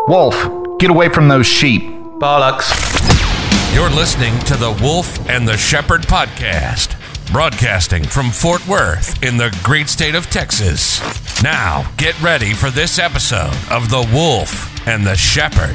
Wolf, get away from those sheep. Bollocks. You're listening to the Wolf and the Shepherd podcast, broadcasting from Fort Worth in the great state of Texas. Now, get ready for this episode of the Wolf and the Shepherd.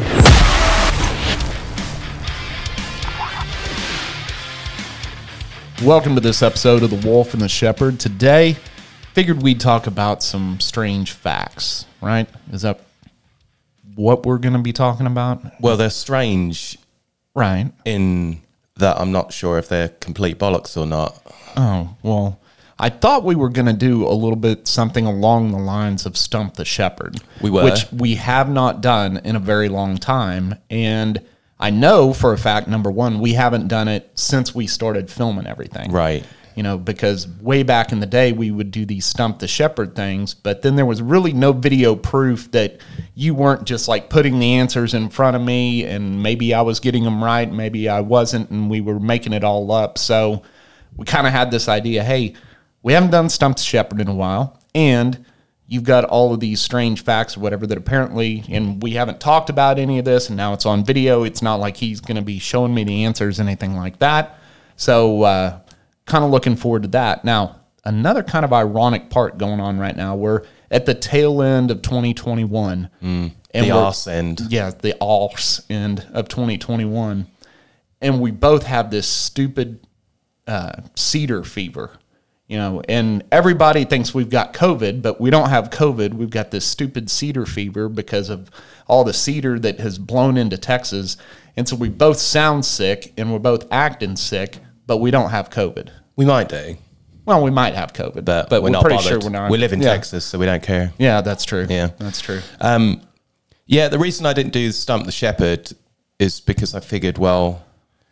Welcome to this episode of the Wolf and the Shepherd. Today, figured we'd talk about some strange facts, right? Is that what we're going to be talking about? Well, they're strange, right? In that I'm not sure if they're complete bollocks or not. Oh, well, I thought we were going to do a little bit something along the lines of Stump the Shepherd. We were. Which we have not done in a very long time. And I know for a fact, number one, we haven't done it since we started filming everything. Right. You know, because way back in the day, we would do these Stump the Shepherd things, but then there was really no video proof that you weren't just like putting the answers in front of me and maybe I was getting them right, maybe I wasn't, and we were making it all up. So we kind of had this idea, hey, we haven't done Stump the Shepherd in a while, and you've got all of these strange facts or whatever that apparently, and we haven't talked about any of this, and now it's on video. It's not like he's going to be showing me the answers, anything like that. So, kind of looking forward to that. Now, another kind of ironic part going on right now. We're at the tail end of 2021. And the arse end. Yeah, the arse end of 2021. And we both have this stupid cedar fever, you know, and everybody thinks we've got COVID, but we don't have COVID. We've got this stupid cedar fever because of all the cedar that has blown into Texas. And so we both sound sick and we're both acting sick, but we don't have COVID. We might do. Well, we might have COVID, but we're not pretty bothered. sure we're not. We live in Texas, so we don't care. Yeah, that's true. Yeah. That's true. Yeah, the reason I didn't do Stump the Shepherd is because I figured, well,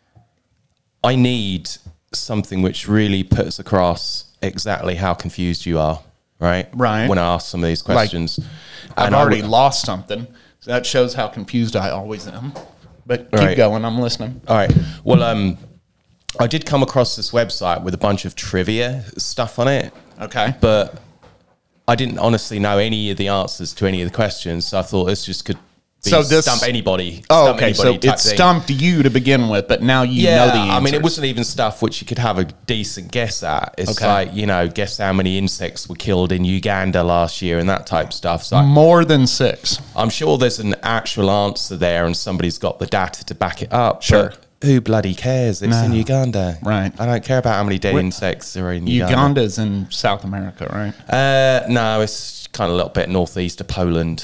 I need something which really puts across exactly how confused you are, right? Right. When I ask some of these questions. I've already lost something. So that shows how confused I always am. But keep Right. going. I'm listening. All right. Well, I did come across this website with a bunch of trivia stuff on it, Okay. but I didn't honestly know any of the answers to any of the questions, so I thought this just could be stump anybody. Oh, stump okay. anybody So type it thing. stumped you to begin with, but now you know the answers. I mean, it wasn't even stuff which you could have a decent guess at. It's Okay. like, you know, guess how many insects were killed in Uganda last year and that type of stuff. So More than 6. I'm sure there's an actual answer there and somebody's got the data to back it up. Sure. But who bloody cares? It's in Uganda. Right. I don't care about how many dead insects are in Uganda. Uganda's in South America, right? No, it's kind of a little bit northeast of Poland.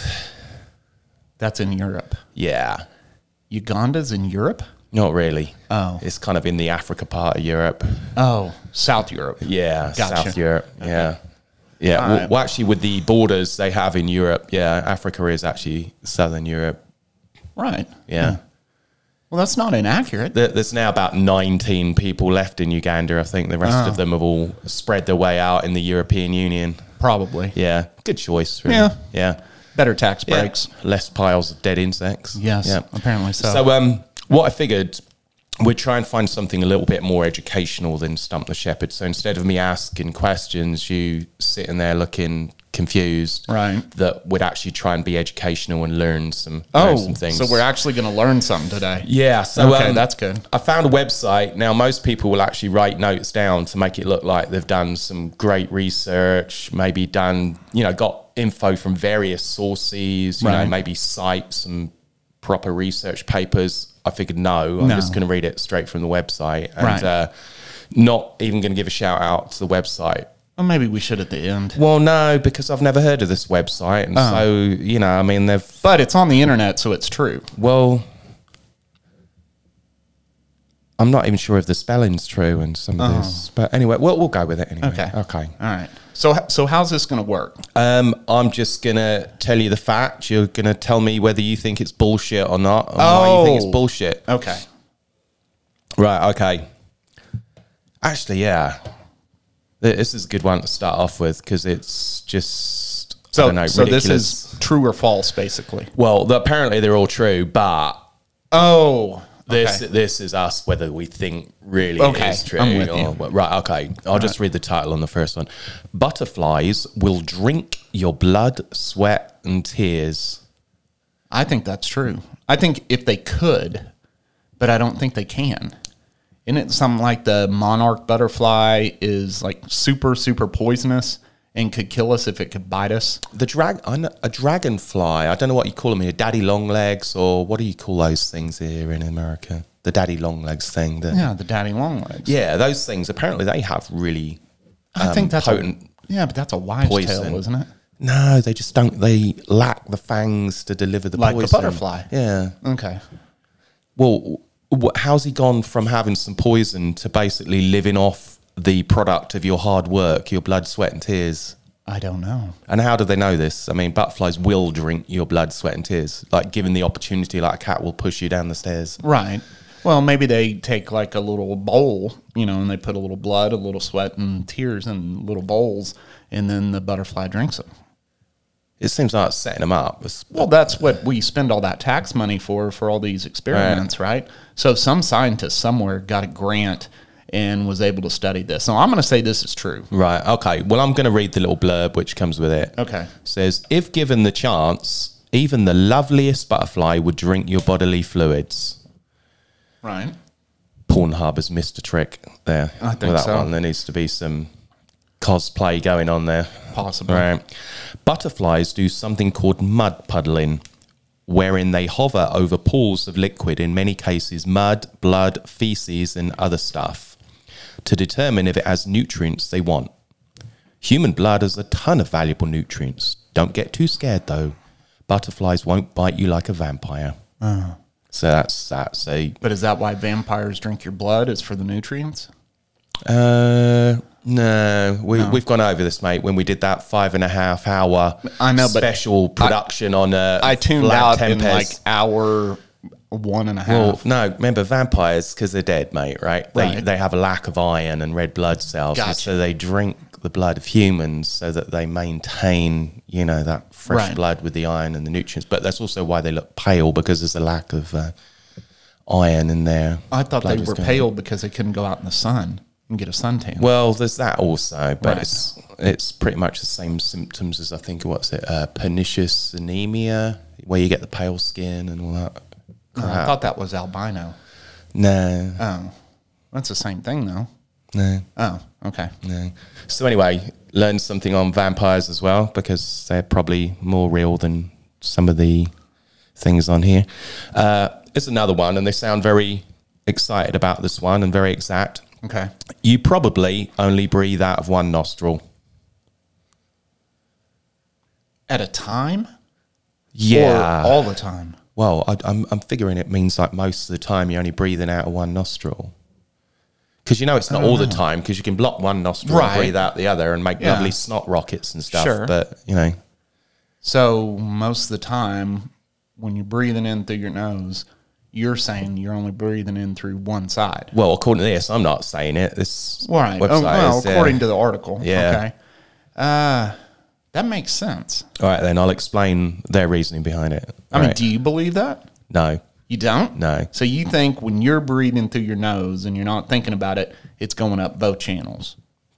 That's in Europe. Yeah. Uganda's in Europe? Not really. Oh. It's kind of in the Africa part of Europe. Oh, South Europe. Yeah, Gotcha. South Europe. Yeah. Yeah. All Well, right. well, actually, with the borders they have in Europe, yeah, Africa is actually Southern Europe. Right. Yeah. Well, that's not inaccurate. There's now about 19 people left in Uganda. I think the rest of them have all spread their way out in the European Union. Probably. Yeah. Good choice, really. Yeah. Yeah. Better tax Yeah. breaks. Less piles of dead insects. Yes, Yeah. apparently so. So, what I figured, we'd try and find something a little bit more educational than Stump the Shepherd. So instead of me asking questions, you sitting there looking confused, Right. that would actually try and be educational and learn some things. So we're actually going to learn something today. Yeah, so Okay, that's good. I found a website. Now, most people will actually write notes down to make it look like they've done some great research, maybe done, you know, got info from various sources, you know, Right. maybe cite some proper research papers. I figured, no, I'm just going to read it straight from the website and Right. not even going to give a shout out to the website. Well, maybe we should at the end. Well, no, because I've never heard of this website. And so, you know, I mean, But it's on the internet, so it's true. well, I'm not even sure if the spelling's true and some of this. But anyway, we'll go with it anyway. Okay. Okay. All right. So how's this going to work? I'm just going to tell you the fact. You're going to tell me whether you think it's bullshit or not and why you think it's bullshit. Okay. Right, okay. Actually, yeah. This is a good one to start off with because it's just, I don't know, so ridiculous. this is true or false, basically. Well, apparently they're all true, but Oh, this is us whether we think really Okay, is true. I'm with or, you. Right, okay. I'll just read the title on the first one. Butterflies will drink your blood, sweat, and tears. I think that's true. I think if they could, but I don't think they can. Isn't it something like the monarch butterfly is like super, super poisonous and could kill us if it could bite us? A dragonfly, I don't know what you call them here, daddy long legs, or what do you call those things here in America? The daddy long legs thing. Yeah, the daddy long legs. Yeah, those things, apparently they have really I think that's potent but that's a wives' poison. tale, isn't it? No, they just don't, they lack the fangs to deliver the Like poison. a butterfly. Yeah. Okay. Well, how's he gone from having some poison to basically living off the product of your hard work, your blood, sweat and tears? I don't know. And how do they know this? I mean, butterflies will drink your blood, sweat and tears. Like, given the opportunity, like a cat will push you down the stairs. Right. Well, maybe they take like a little bowl, and they put a little blood, a little sweat and tears in little bowls, and then the butterfly drinks them. It seems like it's setting them up. Well, that's what we spend all that tax money for all these experiments, right? So some scientist somewhere got a grant and was able to study this. So I'm going to say this is true. Right, okay. Well, I'm going to read the little blurb which comes with it. Okay. It says, if given the chance, even the loveliest butterfly would drink your bodily fluids. Right. Pornhub has missed a trick there. I think with that so. one. There needs to be some cosplay going on there. Possibly. Right. Butterflies do something called mud puddling, wherein they hover over pools of liquid, in many cases mud, blood, feces, and other stuff, to determine if it has nutrients they want. Human blood has a ton of valuable nutrients. Don't get too scared, though. Butterflies won't bite you like a vampire. So that's that. So, But is that why vampires drink your blood? Is for the nutrients? no, we've gone over this, mate. When we did that 5.5 hour I know, but special production on I tuned Vlad out Tepes. in like hour 1.5. Well, no, remember vampires, because they're dead, mate, right? Right. They have a lack of iron and red blood cells. Gotcha. So they drink the blood of humans so that they maintain, that fresh Right. blood with the iron and the nutrients. But that's also why they look pale, because there's a lack of iron in there. I thought they were pale because they couldn't go out in the sun and get a suntan. Well, there's that also, but Right. it's pretty much the same symptoms as, I think, pernicious anemia, where you get the pale skin and all that crap. I thought that was albino. No, Oh, that's the same thing though. no, Oh, okay. no. So anyway, learned something on vampires as well, because they're probably more real than some of the things on here. It's another one, and they sound very excited about this one and very exact. Okay. You probably only breathe out of one nostril. At a time? Yeah. Or all the time? Well, I'm figuring it means like most of the time you're only breathing out of one nostril. Because it's not all the time, because you can block one nostril Right. and breathe out the other and make Yeah. lovely snot rockets and stuff. Sure. But, So most of the time, when you're breathing in through your nose, you're saying you're only breathing in through one side. well, according to this, I'm not saying it. This Right. website is, According to the article. Yeah. Okay. That makes sense. All right, then I'll explain their reasoning behind it. I mean, Right. do you believe that? No. You don't? No. So you think when you're breathing through your nose and you're not thinking about it, it's going up both channels?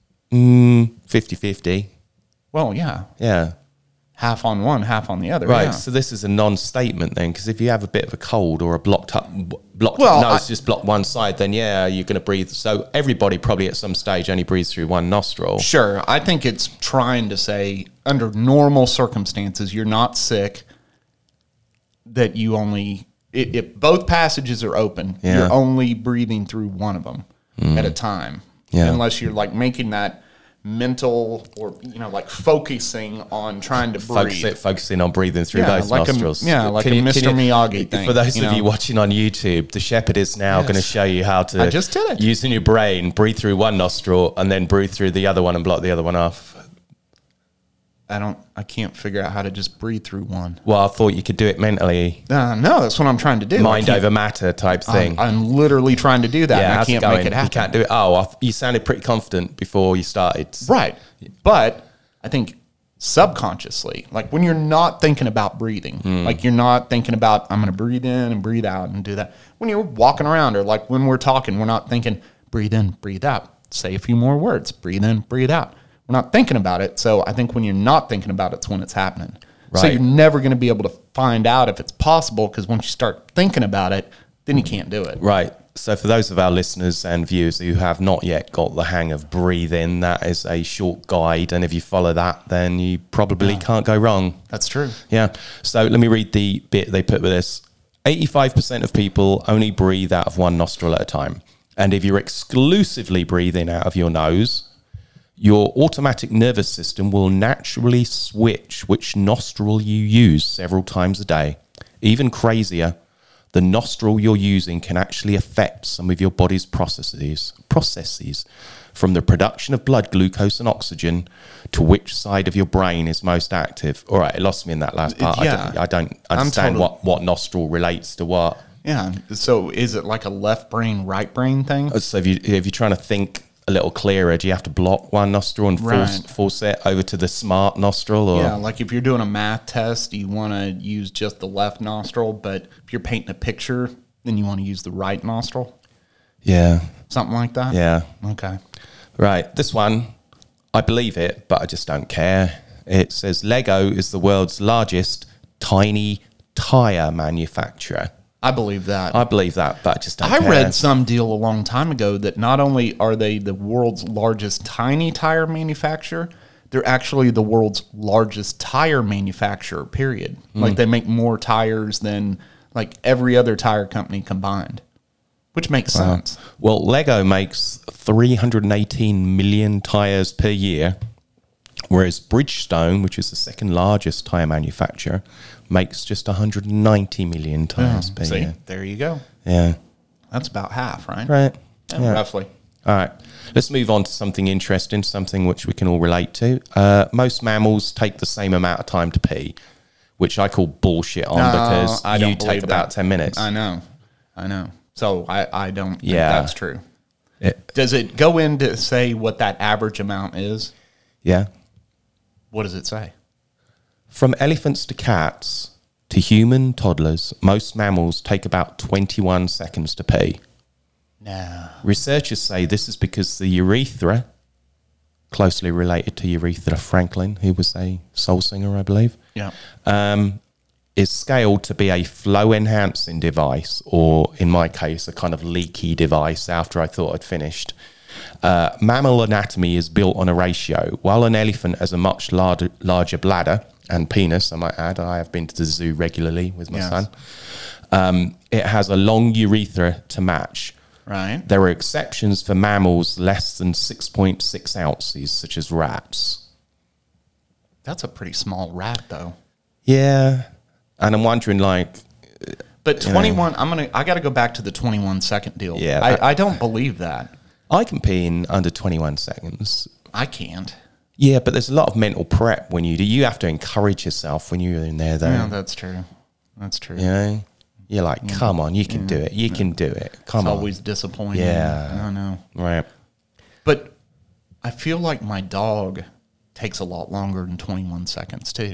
50-50. Well, yeah. Yeah. Half on one, half on the other. Right, yeah. so this is a non-statement then, because if you have a bit of a cold or a blocked up Well, nose, just block one side, then yeah, you're going to breathe. So everybody probably at some stage only breathes through one nostril. Sure. I think it's trying to say under normal circumstances, you're not sick, that you only, if both passages are open, Yeah. you're only breathing through one of them at a time. Yeah. Unless you're like making that mental or, like focusing on trying to breathe. Focusing on breathing through Yeah, both like a- nostrils. yeah, like a Mr. Miyagi thing, For those you of you know? watching on YouTube, the Shepherd is now going to show you how to I just did it. using your brain, breathe through one nostril and then breathe through the other one and block the other one off. I can't figure out how to just breathe through one. Well, I thought you could do it mentally, No, that's what I'm trying to do. mind I can't- over matter type thing. I'm literally trying to do that. and I how's can't going? make it happen. You can't do it. Oh, you sounded pretty confident before you started. Right. But I think subconsciously, like when you're not thinking about breathing, like you're not thinking about, I'm going to breathe in and breathe out and do that. When you're walking around or like when we're talking, we're not thinking, breathe in, breathe out. Say a few more words, breathe in, breathe out. We're not thinking about it. So I think when you're not thinking about it, it's when it's happening. So you're never going to be able to find out if it's possible, because once you start thinking about it, then you can't do it. Right. So for those of our listeners and viewers who have not yet got the hang of breathing, that is a short guide. And if you follow that, then you probably can't go wrong. That's true. Yeah. So let me read the bit they put with this. 85% of people only breathe out of one nostril at a time. And if you're exclusively breathing out of your nose, your automatic nervous system will naturally switch which nostril you use several times a day. Even crazier, the nostril you're using can actually affect some of your body's processes, from the production of blood glucose and oxygen to which side of your brain is most active. All right, it lost me in that last part. Yeah. I don't understand what nostril relates to what. Yeah. So is it like a left brain, right brain thing? So if you're trying to think a little clearer, do you have to block one nostril and force it over to the smart nostril? Or? Yeah, like if you're doing a math test, you want to use just the left nostril, but if you're painting a picture, then you want to use the right nostril? Yeah. Something like that? Yeah. Okay. Right. This one, I believe it, but I just don't care. It says Lego is the world's largest tiny tire manufacturer. I believe that. I believe that, but I just don't care. I read some deal a long time ago that not only are they the world's largest tiny tire manufacturer, they're actually the world's largest tire manufacturer, period. Like they make more tires than like every other tire company combined, which makes sense. Well, Lego makes 318 million tires per year, whereas Bridgestone, which is the second largest tire manufacturer, makes just 190 million tires per year. There you go. Yeah. That's about half, right? Right. Yeah. Roughly. All right. Let's move on to something interesting, something which we can all relate to. Most mammals take the same amount of time to pee, which I call bullshit on because you take about 10 minutes. I know. So I don't think that's true. Does it go in to say what that average amount is? Yeah. What does it say? From elephants to cats to human toddlers, most mammals take about 21 seconds to pee. No. Researchers say this is because the urethra, closely related to Aretha Franklin, who was a soul singer, I believe, is scaled to be a flow-enhancing device, or in my case, a kind of leaky device after I thought I'd finished. Mammal anatomy is built on a ratio. While an elephant has a much larger bladder and penis, I might add, I have been to the zoo regularly with my son, it has a long urethra to match. Right. There are exceptions for mammals less than 6.6 ounces, such as rats. That's a pretty small rat, though. Yeah. And I'm wondering, like... But 21, I got to go back to the 21-second deal. Yeah. I don't believe that. I can pee in under 21 seconds. I can't. Yeah, but there's a lot of mental prep when you do. You have to encourage yourself when you're in there, though. Yeah, that's true. That's true. You know? You're like, come on, you can do it. You can do it. Come on. It's always disappointing. Yeah. I know. Right. But I feel like my dog takes a lot longer than 21 seconds, too.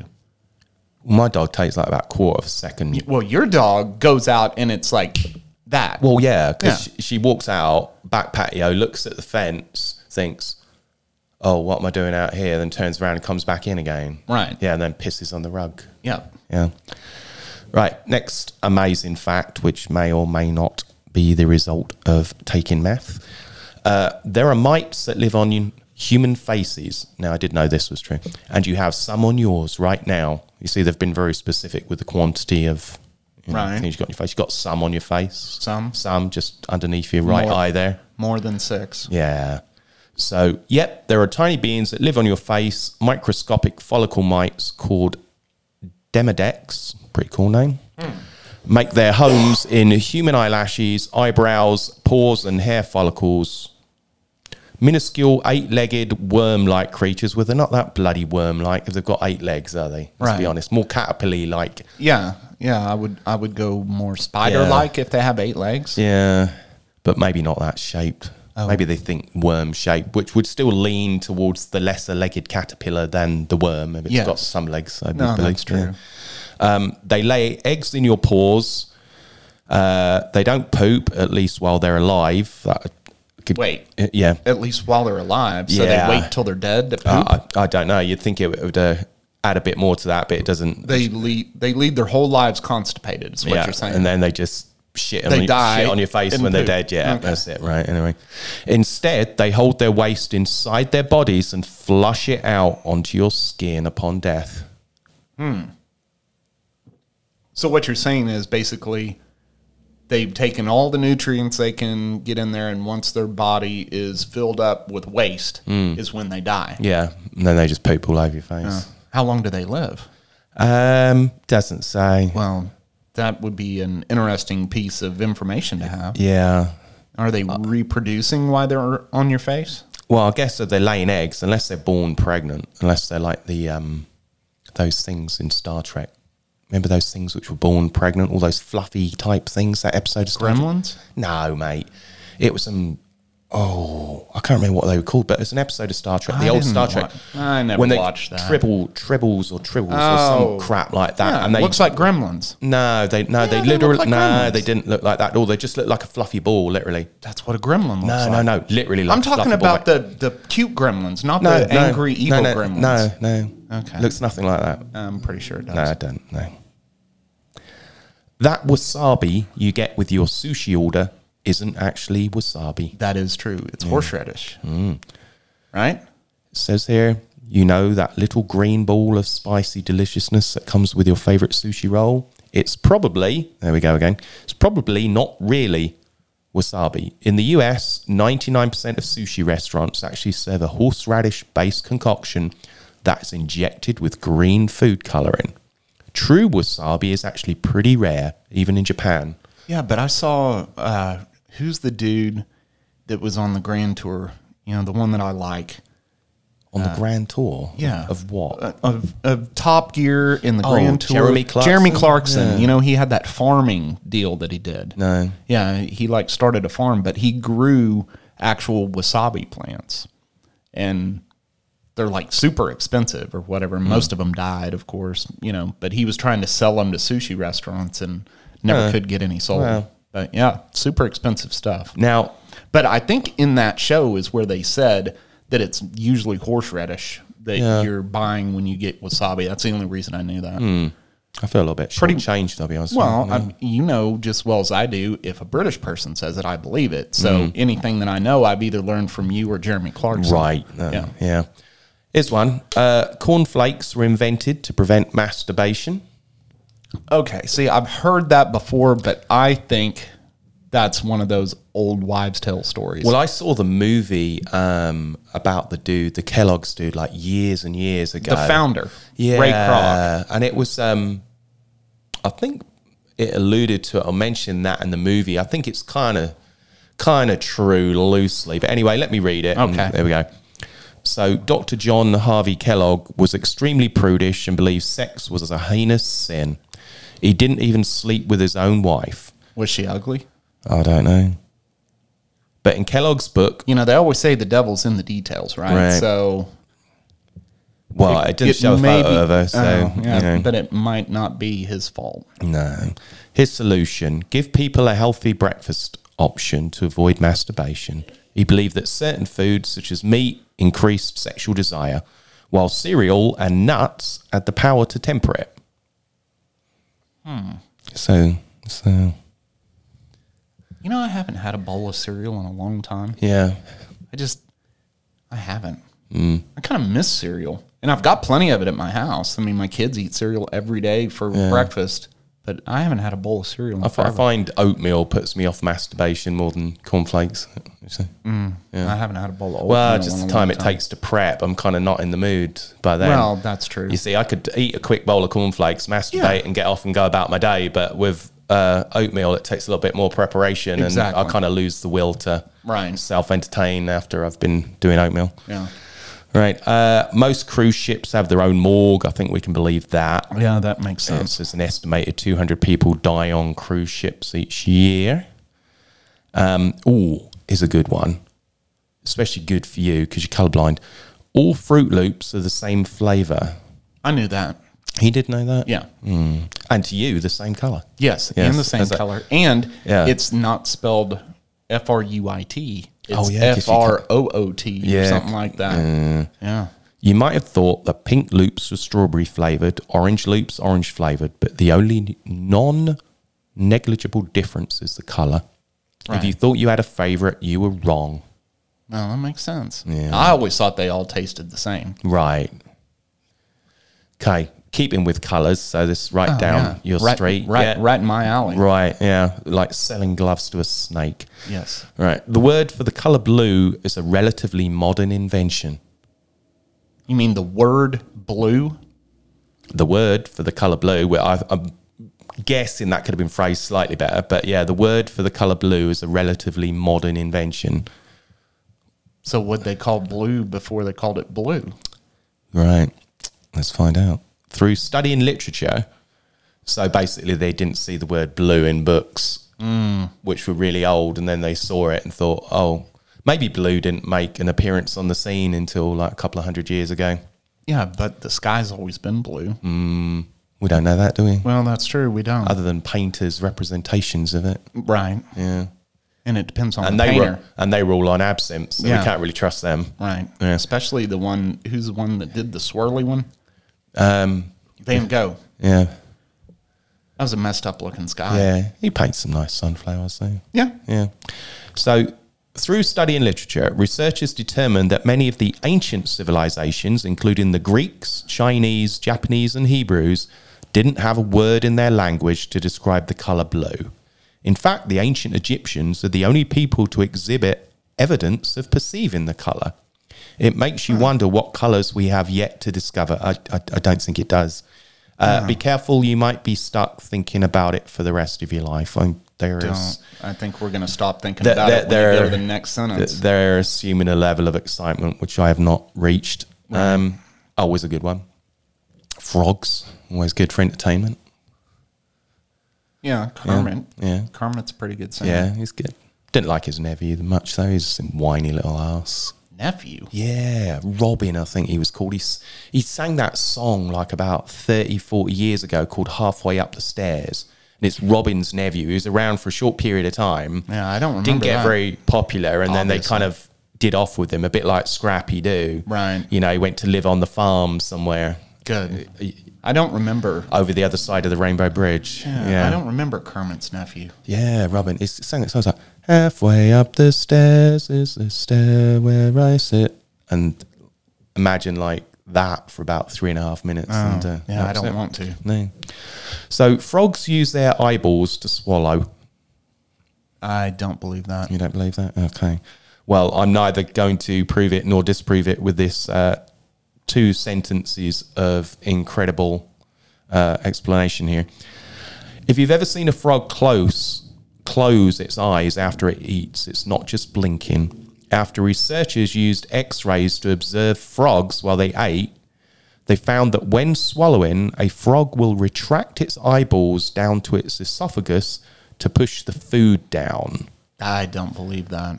My dog takes like about a quarter of a second. Well, your dog goes out and it's like that. Well, yeah, because she walks out, back patio, looks at the fence, thinks, oh, what am I doing out here? Then turns around and comes back in again. Right. Yeah, and then pisses on the rug. Yeah. Yeah. Right, next amazing fact, which may or may not be the result of taking meth. There are mites that live on human faces. Now, I did know this was true. And you have some on yours right now. You see, they've been very specific with the quantity of things you've got on your face. You've got some on your face. Some just underneath your right eye there. More than 6. Yeah. So, yep, there are tiny beings that live on your face, microscopic follicle mites called Demodex, pretty cool name, make their homes in human eyelashes, eyebrows, pores, and hair follicles. Minuscule 8-legged worm-like creatures. Well, they're not that bloody worm-like if they've got 8 legs, are they? Let's be honest. More caterpillar-like. Yeah. I would go more spider-like if they have 8 legs. Yeah, but maybe not that shaped. Oh. Maybe they think worm shape, which would still lean towards the lesser-legged caterpillar than the worm. If it's got some legs, I believe. That's true. They lay eggs in your pores. They don't poop, at least while they're alive. Wait. Yeah. At least while they're alive. So they wait till they're dead to poop? I don't know. You'd think it would add a bit more to that, but it doesn't. They lead their whole lives constipated, is what you're saying. And then they just shit die on your face when they're dead. Yeah, Okay. that's it, right? Anyway. Instead, they hold their waste inside their bodies and flush it out onto your skin upon death. So what you're saying is basically they've taken all the nutrients they can get in there, and once their body is filled up with waste is when they die. Yeah, and then they just poop all over your face. How long do they live? Doesn't say. Well, that would be an interesting piece of information to have. Yeah. Are they reproducing while they're on your face? Well, I guess they're laying eggs, unless they're born pregnant, unless they're like the those things in Star Trek. Remember those things which were born pregnant, all those fluffy type things, that episode of Star Trek? Gremlins? No, mate. It was some... Oh, I can't remember what they were called, but it's an episode of Star Trek, the old Star Trek. I never watched that. Tribbles or some crap like that. Yeah, And they looks like Gremlins. they they literally look like gremlins. they didn't look like that at all. They just looked like a fluffy ball, literally. That's what a gremlin looks like. No, literally. Like I'm a talking fluffy ball, about mate. the cute gremlins, not the angry, evil gremlins. No. Okay. Looks nothing like that. I'm pretty sure it does. No, I don't. No. That wasabi you get with your sushi order isn't actually wasabi. That is true. It's horseradish. Right? It says here, you know that little green ball of spicy deliciousness that comes with your favorite sushi roll? It's probably, there we go again, it's probably not really wasabi. In the US, 99% of sushi restaurants actually serve a horseradish-based concoction that's injected with green food coloring. True wasabi is actually pretty rare, even in Japan. Yeah, but I saw, who's the dude that was on the Grand Tour? You know, the one that I like. On the Grand Tour? Yeah. Of what? Of Top Gear in the Grand Tour. Jeremy Clarkson? Jeremy Clarkson. Yeah. You know, he had that farming deal that he did. No. Yeah, he like started a farm, but he grew actual wasabi plants. And they're like super expensive or whatever. Most of them died, of course, you know, but he was trying to sell them to sushi restaurants and never could get any sold. Wow. But yeah, super expensive stuff. Now, But I think in that show is where they said that it's usually horseradish that you're buying when you get wasabi. That's the only reason I knew that. I feel a little bit short-changed, I'll be honest. Well, you know just well as I do, if a British person says it, I believe it. So anything that I know, I've either learned from you or Jeremy Clarkson. Right. Yeah. Here's one. Cornflakes were invented to prevent masturbation. Okay, see, I've heard that before, but I think that's one of those old wives' tale stories. Well, I saw the movie about the dude, the Kellogg's dude, like years and years ago. the founder, Yeah. Ray Kroc. And it was, I think it alluded to it or mentioned that in the movie. I think it's kind of true loosely. But anyway, let me read it. Okay. There we go. So Dr. John Harvey Kellogg was extremely prudish and believed sex was a heinous sin. He didn't even sleep with his own wife. Was she ugly? I don't know. But in Kellogg's book... You know, they always say the devil's in the details, right? Right. So... Well, it didn't show a photo of her, so... yeah, you know. but it might not be his fault. No. His solution, give people a healthy breakfast option to avoid masturbation. He believed that certain foods, such as meat, increased sexual desire, while cereal and nuts had the power to temper it. So, You know, I haven't had a bowl of cereal in a long time. yeah. I haven't. I kind of miss cereal. And I've got plenty of it at my house. I mean, my kids eat cereal every day for breakfast, but I haven't had a bowl of cereal in I forever. find oatmeal puts me off masturbation more than cornflakes. So, I haven't had a bowl of oatmeal well, in just a the long time it takes to prep, I'm kind of not in the mood by then. Well, that's true. You see, I could eat a quick bowl of cornflakes, masturbate, and get off and go about my day. But with oatmeal, it takes a little bit more preparation, Exactly. and I kind of lose the will to Right. self-entertain after I've been doing oatmeal. Yeah. Right. Most cruise ships have their own morgue. I think we can believe that. Yeah, that makes sense. There's an estimated 200 people die on cruise ships each year. Is a good one. Especially good for you because you're colourblind. All Fruit Loops are the same flavour. I knew that. He did know that? Yeah. And to you, the same colour. Yes, Yes, and the same as a- color. And Yeah. it's not spelled Fruit. It's Oh, yeah, 'cause you Froot or Yeah. something like that. Yeah. You might have thought that pink loops were strawberry flavoured, orange loops orange flavoured, but the only non-negligible difference is the colour. Right. If you thought you had a favourite, you were wrong. No, that makes sense. Yeah. I always thought they all tasted the same. Right. Okay, keeping with colours, so this right down your street. Right in my alley. Right, yeah, like selling gloves to a snake. Yes. Right, the word for the colour blue is a relatively modern invention. You mean the word blue? The word for the colour blue, well, I'm guessing that could have been phrased slightly better, but yeah, the word for the colour blue is a relatively modern invention. So what they called blue before they called it blue? Right, let's find out. Through studying literature, so basically they didn't see the word blue in books, which were really old, and then they saw it and thought, oh, maybe blue didn't make an appearance on the scene until like a couple of 100 years ago. Yeah, but the sky's always been blue. We don't know that, do we? Well, that's true. We don't. Other than painters' representations of it. Right. Yeah. And it depends on And the they painter. they rule on absinthe, so Yeah. we can't really trust them. Right. Yeah. Especially the one, who's the one that did the swirly one? Van Gogh. Yeah. That was a messed up looking sky. Yeah. He paints some nice sunflowers, though. Yeah. Yeah. So, through studying literature, researchers determined that many of the ancient civilizations, including the Greeks, Chinese, Japanese, and Hebrews, didn't have a word in their language to describe the color blue. In fact, the ancient Egyptians are the only people to exhibit evidence of perceiving the color. It makes you wonder what colors we have yet to discover. I don't think it does. Be careful, you might be stuck thinking about it for the rest of your life. I think we're going to stop thinking about it when we go to the next sentence. They're assuming a level of excitement which I have not reached. Always a good one. Frogs, always good for entertainment. Yeah, Kermit. Yeah. Kermit's a pretty good singer. Yeah, he's good. Didn't like his nephew much though. He's a whiny little ass. Nephew? Yeah, Robin, I think he was called. He sang that song like about 30, 40 years ago called Halfway Up the Stairs. And it's Robin's nephew. He was around for a short period of time. Yeah, I don't remember Didn't get that. very popular. And then they Obviously. kind of did off with him, a bit like Scrappy Doo. Right. You know, he went to live on the farm somewhere Good. I don't remember. over the other side of the Rainbow Bridge. I don't remember Kermit's nephew. Yeah, Robin. He sang it. So I was like, halfway up the stairs is the stair where I sit. And imagine like that for about 3.5 minutes. And, Yeah, that I was don't it. want to. No. So frogs use their eyeballs to swallow. I don't believe that. You don't believe that? Okay. Well, I'm neither going to prove it nor disprove it with this 2 sentences of incredible explanation here. If you've ever seen a frog close its eyes after it eats, it's not just blinking. After researchers used X-rays to observe frogs while they ate, they found that when swallowing, a frog will retract its eyeballs down to its esophagus to push the food down. I don't believe that.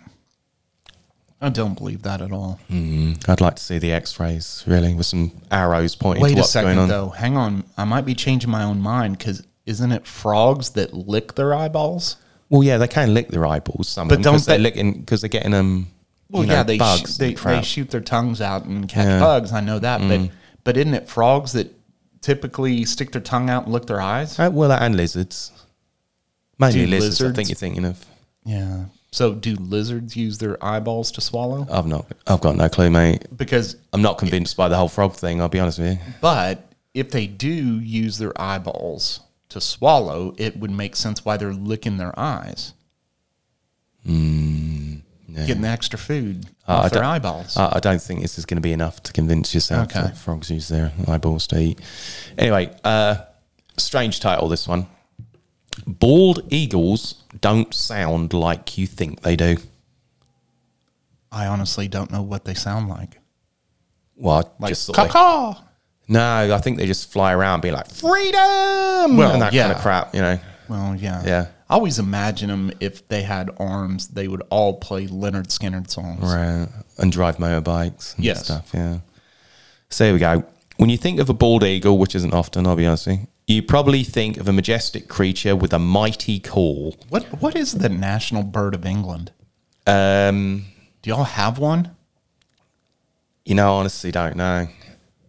I don't believe that at all. I'd like to see the X-rays, really, with some arrows pointing Wait to a what's going second, on. though. Hang on. I might be changing my own mind because isn't it frogs that lick their eyeballs? Well, yeah, they can lick their eyeballs. Some But don't because they're they- licking because they're getting them. Well, you know, yeah, they bugs. they and crap. shoot their tongues out and catch bugs. I know that, but isn't it frogs that typically stick their tongue out and lick their eyes? Well, and lizards. Mainly Do lizards. I lizards- think you're thinking of. Yeah. So do lizards use their eyeballs to swallow? I've got no clue, mate. Because, I'm not convinced by the whole frog thing. I'll be honest with you. but if they do use their eyeballs to swallow, it would make sense why they're licking their eyes. Getting the extra food off their eyeballs. I don't think this is going to be enough to convince yourself Okay. that frogs use their eyeballs to eat. Anyway, strange title, this one. Bald eagles don't sound like you think they do. I honestly don't know what they sound like. Well, Like just sort of, caw. no, I think they just fly around being like, freedom! Well, and that yeah. kind of crap, you know. Well, yeah. Yeah. I always imagine them, if they had arms, they would all play Leonard Skinner songs. Right. And drive motorbikes and Yes. stuff, yeah. So here we go. When you think of a bald eagle, which isn't often, I'll be honest with you, you probably think of a majestic creature with a mighty call. What is the national bird of England? Um, Do y'all have one? you know, I honestly don't know.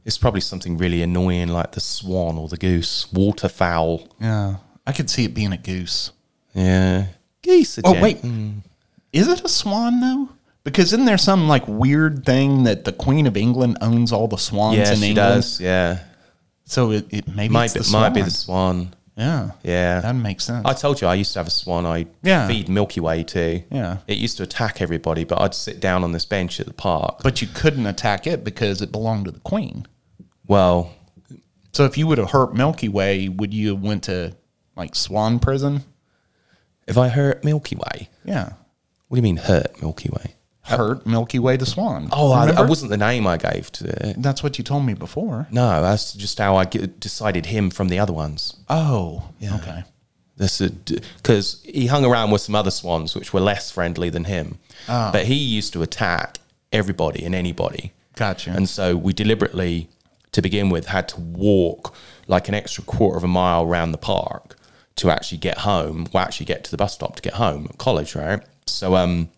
It's probably something really annoying like the swan or the goose, waterfowl. Yeah. I could see it being a goose. Yeah. Geese. Wait. Is it a swan, though? Because isn't there some, like, weird thing that the Queen of England owns all the swans in England? Yeah, she does, yeah. So it maybe it's the swan. Might be the swan. Yeah. Yeah. That makes sense. I told you I used to have a swan I feed Milky Way to. Yeah. It used to attack everybody, but I'd sit down on this bench at the park. But you couldn't attack it because it belonged to the Queen. Well. So if you would have hurt Milky Way, would you have went to, like, swan prison? If I hurt Milky Way? Yeah. What do you mean hurt Milky Way? Hurt Milky Way the swan. Oh, I wasn't the name I gave to it. That's what you told me before. No, that's just how I decided him from the other ones. Oh, yeah. Okay. Because he hung around with some other swans which were less friendly than him. Oh. But he used to attack everybody and anybody. Gotcha. And so we deliberately, to begin with, had to walk like an extra quarter of a mile around the park to actually get home. Well, actually get to the bus stop to get home at college, right? So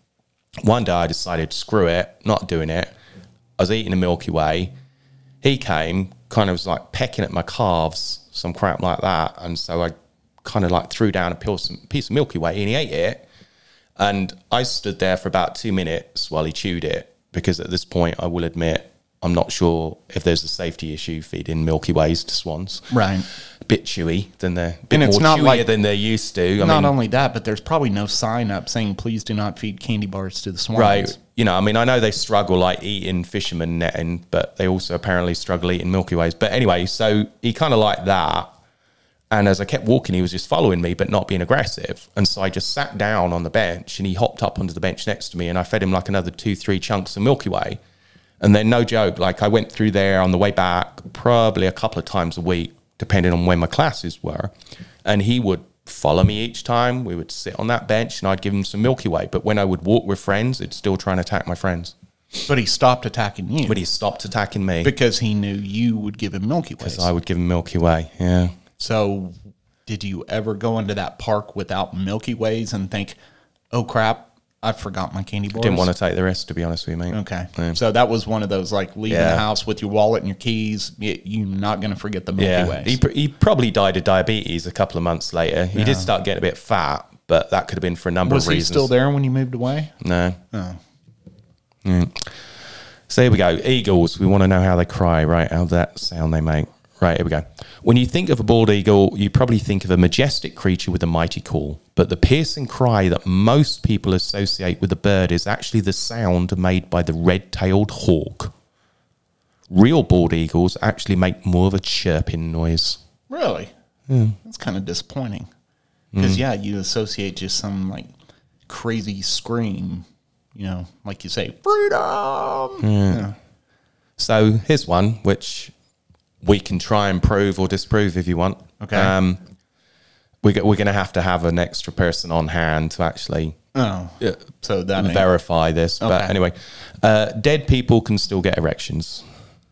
one day I decided, screw it, not doing it. I was eating a Milky Way. He came, kind of was like pecking at my calves, some crap like that. And so I kind of like threw down a piece of Milky Way and he ate it. And I stood there for about 2 minutes while he chewed it, because at this point, I will admit, I'm not sure if there's a safety issue feeding Milky Ways to swans. Right. A bit chewy than they're than they're used to. Not only that, but there's probably no sign up saying please do not feed candy bars to the swans. Right. You know, I mean, I know they struggle like eating fisherman netting, but they also apparently struggle eating Milky Ways. But anyway, so he kind of liked that. And as I kept walking, he was just following me, but not being aggressive. And so I just sat down on the bench and he hopped up onto the bench next to me and I fed him like another 2-3 chunks of Milky Way. And then no joke, like I went through there on the way back probably a couple of times a week, depending on when my classes were. And he would follow me each time. We would sit on that bench and I'd give him some Milky Way. But when I would walk with friends, it'd still try and attack my friends. But he stopped attacking you. But he stopped attacking me. Because he knew you would give him Milky Ways. Because I would give him Milky Way, yeah. So did you ever go into that park without Milky Ways and think, oh crap, I forgot my candy bars? Didn't want to take the risk, to be honest with you, mate. Okay. Yeah. So that was one of those, like, leaving the house with your wallet and your keys. You're not going to forget the Milky Ways. He probably died of diabetes a couple of months later. He did start getting a bit fat, but that could have been for a number of reasons. Was he still there when you moved away? No. Oh. So here we go. Eagles. We want to know how they cry, right? How that sound they make. Right, here we go. When you think of a bald eagle, you probably think of a majestic creature with a mighty call. But the piercing cry that most people associate with the bird is actually the sound made by the red-tailed hawk. Real bald eagles actually make more of a chirping noise. Really? That's kind of disappointing. Because, you associate just some, like, crazy scream, you know, like you say, freedom! Yeah. So here's one, which we can try and prove or disprove if you want. Okay. We're going to have an extra person on hand to actually so that verify this. Okay. But anyway, dead people can still get erections.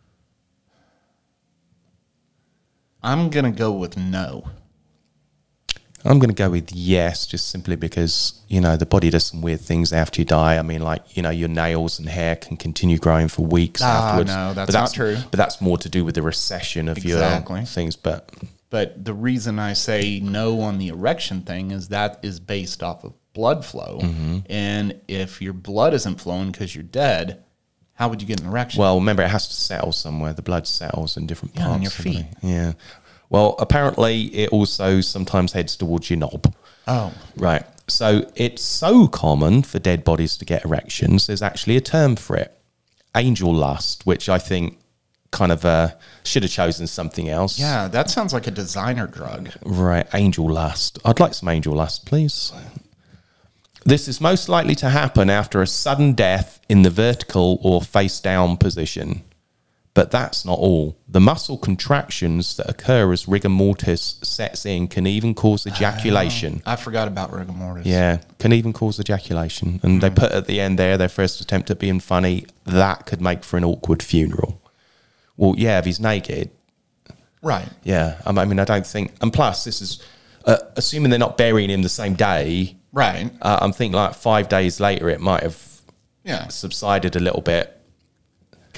I'm going to go with no. I'm going to go with yes, just simply because, you know, the body does some weird things after you die. I mean, like, you know, your nails and hair can continue growing for weeks afterwards. No, that's not true. But that's more to do with the recession of your things. But the reason I say no on the erection thing is that is based off of blood flow. Mm-hmm. And if your blood isn't flowing because you're dead, how would you get an erection? Well, remember, it has to settle somewhere. The blood settles in different parts. On your feet. Yeah. Well, apparently it also sometimes heads towards your knob. Oh. Right. So it's so common for dead bodies to get erections, there's actually a term for it. Angel lust, which I think kind of should have chosen something else. Yeah, that sounds like a designer drug. Right, angel lust. I'd like some angel lust, please. This is most likely to happen after a sudden death in the vertical or face down position. But that's not all. The muscle contractions that occur as rigor mortis sets in can even cause ejaculation. I forgot about rigor mortis. Yeah, can even cause ejaculation. And they put at the end there, their first attempt at being funny, that could make for an awkward funeral. Well, yeah, if he's naked. Right. Yeah, I mean, I don't think... And plus, this is... assuming they're not burying him the same day... Right. I'm thinking like 5 days later, it might have subsided a little bit.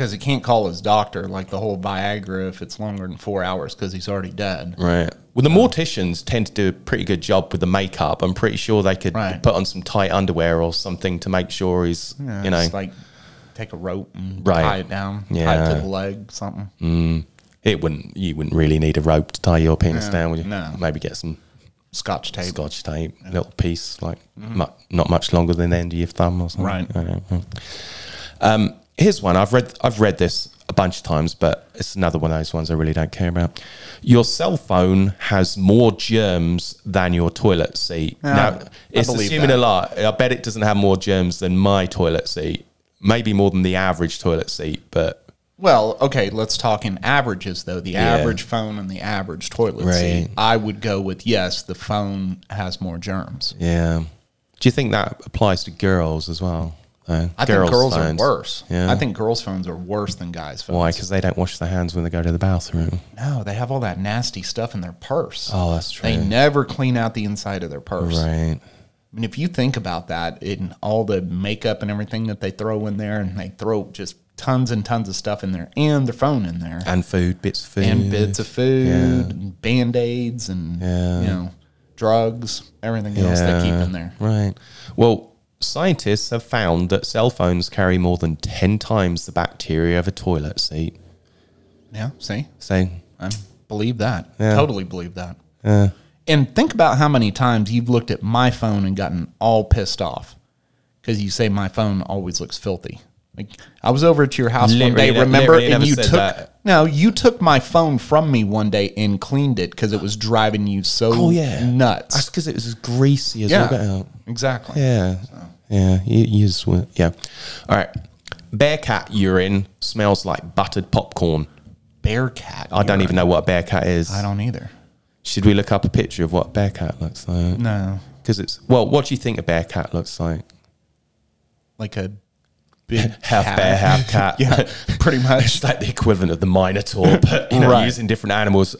Because he can't call his doctor, like the whole Viagra, if it's longer than 4 hours, because he's already dead. Right. Well, the morticians tend to do a pretty good job with the makeup. I'm pretty sure they could put on some tight underwear or something to make sure he's, Just like take a rope and tie it down, tie it to the leg, something. You wouldn't really need a rope to tie your penis down, would you? No. Maybe get some Scotch tape. Little piece, like not much longer than the end of your thumb or something. Right. I don't know. Here's one. I've read this a bunch of times, but it's another one of those ones I really don't care about. Your cell phone has more germs than your toilet seat. Now, it's assuming a lot. I bet it doesn't have more germs than my toilet seat. Maybe more than the average toilet seat, but... Well, okay, let's talk in averages, though. The average phone and the average toilet seat. I would go with, yes, the phone has more germs. Yeah. Do you think that applies to girls as well? I think girls are worse. Yeah. I think girls' phones are worse than guys' phones. Why? Because they don't wash their hands when they go to the bathroom. No, they have all that nasty stuff in their purse. Oh, that's true. They never clean out the inside of their purse. Right. I mean, if you think about that, in all the makeup and everything that they throw in there, and they throw just tons and tons of stuff in there, and their phone in there. And food, bits of food. And Band-Aids, and, drugs, everything else they keep in there. Right. Well, scientists have found that cell phones carry more than 10 times the bacteria of a toilet seat. Yeah, see? So, I believe that. Yeah. Totally believe that. And think about how many times you've looked at my phone and gotten all pissed off because you say my phone always looks filthy. Like, I was over at your house one day, remember, and you took my phone from me one day and cleaned it because it was driving you so nuts. That's because it was as greasy as all get out. Exactly. Yeah. So. Yeah. All right. Bear cat urine smells like buttered popcorn. Bear cat I don't even know what a bear cat is. I don't either. Should we look up a picture of what a bear cat looks like? No. Because what do you think a bear cat looks like? Like a big half cat. bear, half cat. Yeah, pretty much. It's like the equivalent of the Minotaur, but using different animals.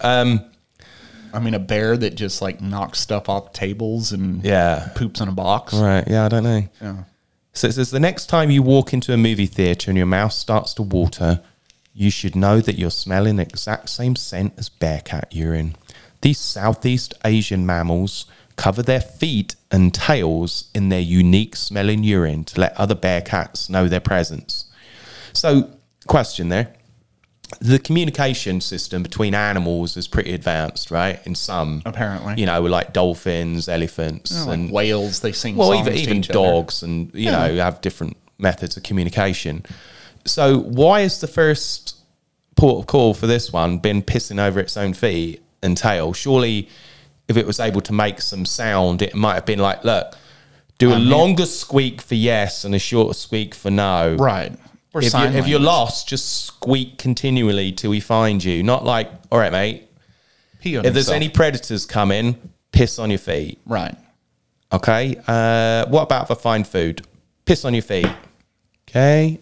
I mean, a bear that just like knocks stuff off tables and poops in a box. Right. Yeah, I don't know. Yeah. So it says the next time you walk into a movie theater and your mouth starts to water, you should know that you're smelling the exact same scent as bear cat urine. These Southeast Asian mammals cover their feet and tails in their unique smelling urine to let other bear cats know their presence. So, question there. The communication system between animals is pretty advanced, right? In some, apparently, like dolphins, elephants, and like whales. They sing songs even dogs, and have different methods of communication. So, why is the first port of call for this one been pissing over its own feet and tail? Surely, if it was able to make some sound, it might have been like, "Look, do a longer squeak for yes and a shorter squeak for no." Right. If you're lost, just squeak continually till we find you. Not like, all right, mate. If there's any predators coming, piss on your feet. Right. Okay. What about if I find food? Piss on your feet. Okay.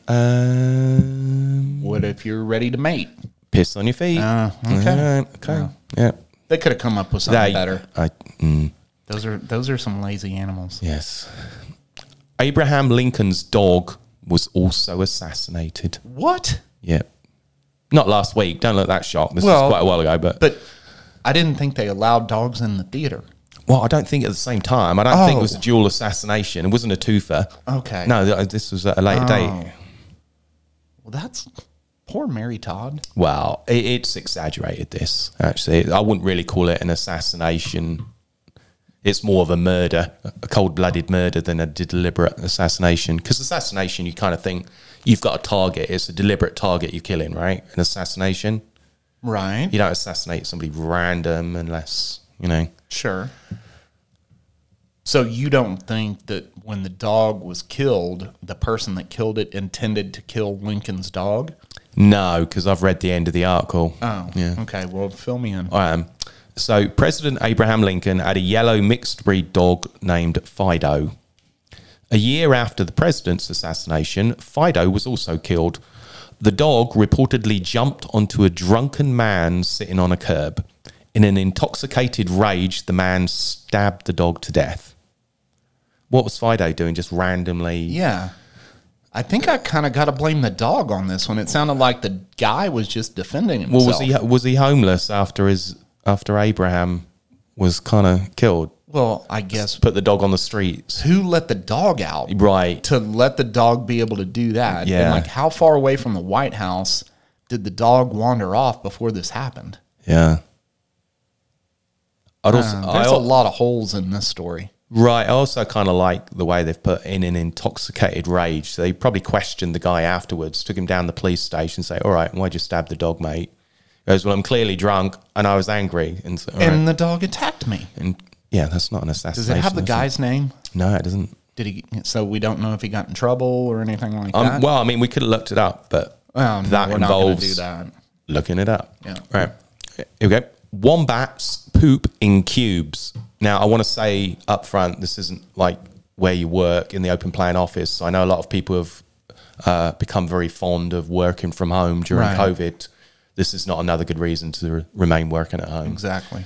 What if you're ready to mate? Piss on your feet. Okay. Okay. Yeah. They could have come up with something better. Those are some lazy animals. Yes. Abraham Lincoln's dog was also assassinated. What? Yeah. Not last week. Don't look that shocked. This was quite a while ago. But I didn't think they allowed dogs in the theater. Well, I don't think at the same time. I don't think it was a dual assassination. It wasn't a twofer. Okay. No, this was at a later date. Well, that's poor Mary Todd. Well, it's exaggerated, this, actually. I wouldn't really call it an assassination. It's more of a murder, a cold-blooded murder than a deliberate assassination. Because assassination, you kind of think you've got a target. It's a deliberate target you're killing, right? An assassination. Right. You don't assassinate somebody random unless, Sure. So you don't think that when the dog was killed, the person that killed it intended to kill Lincoln's dog? No, because I've read the end of the article. Oh, yeah. Okay. Well, fill me in. I am. So President Abraham Lincoln had a yellow mixed breed dog named Fido. A year after the president's assassination, Fido was also killed. The dog reportedly jumped onto a drunken man sitting on a curb. In an intoxicated rage, the man stabbed the dog to death. What was Fido doing? Just randomly? Yeah. I think I kind of got to blame the dog on this one. It sounded like the guy was just defending himself. Well, was he homeless after Abraham was kind of killed? Well, I guess Put the dog on the streets. who let the dog out? Right. To let the dog be able to do that. Yeah. And like, how far away from the White House did the dog wander off before this happened? Yeah. There's a lot of holes in this story. Right. I also kind of like the way they've put in an intoxicated rage. So they probably questioned the guy afterwards, took him down to the police station, say, all right, why'd you stab the dog, mate? He goes, well, I'm clearly drunk and I was angry. And, so, And the dog attacked me. and yeah, that's not an assassination. Does it have the is guy's name? No, it doesn't. Did he? So we don't know if he got in trouble or anything like that. Well, I mean, we could have looked it up, but Well, no, that we're not gonna involves do that. looking it up. Yeah. Right. Here we go. Wombats poop in cubes. Now, I want to say up front, this isn't like where you work in the open plan office. I know a lot of people have become very fond of working from home during Right. COVID. This is not another good reason to remain working at home. Exactly.